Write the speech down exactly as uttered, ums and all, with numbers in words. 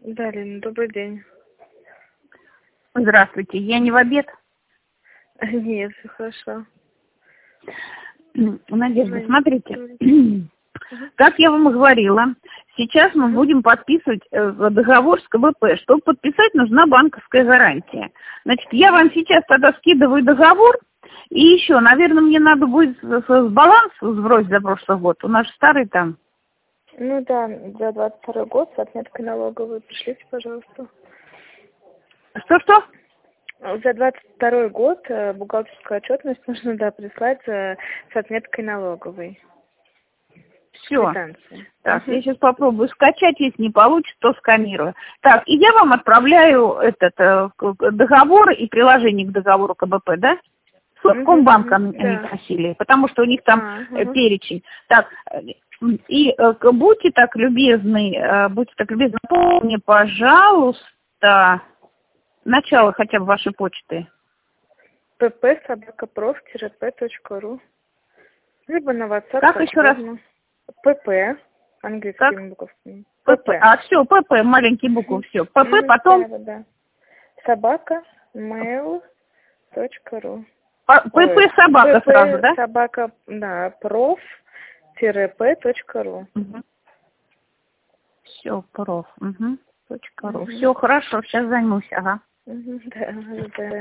Да, Лена, добрый день. Здравствуйте, я не в обед? Нет, все хорошо. Надежда, смотрите, Угу. как я вам и говорила, сейчас мы будем подписывать договор с ка бэ пэ. Чтобы подписать, нужна банковская гарантия. Значит, я вам сейчас тогда скидываю договор, и еще, наверное, мне надо будет с, с баланс сбросить за прошлый год. У нас старый там. Ну да, за двадцать второй год с отметкой налоговой. Пришлите, пожалуйста. Что-что? За двадцать второй год э, бухгалтерскую отчетность нужно, да, прислать э, с отметкой налоговой. Все. Квитанции. Так, Угу. я сейчас попробую скачать, если не получится, то сканирую. Так, и я вам отправляю этот э, к- договор и приложение к договору ка бэ пэ, да? Совкомбанка Угу, они да. просили, потому что у них там А, э, угу. перечень. Так, э, и э, к- будьте так любезны, э, будьте так любезны, напомните, пожалуйста, начало хотя бы вашей почты. пп собака проф п точка ру. Либо на WhatsApp. Как еще раз? ПП, английскими буквами. ПП. А, все, ПП, маленькие буквы, все. ПП, потом... Да, да. Собака mail точка ру. ПП собака сразу, да? Собака, да, проф п точка ру. Угу. Все, проф. Угу. Точка ру. Все, хорошо, сейчас займусь, ага. Угу, да, да.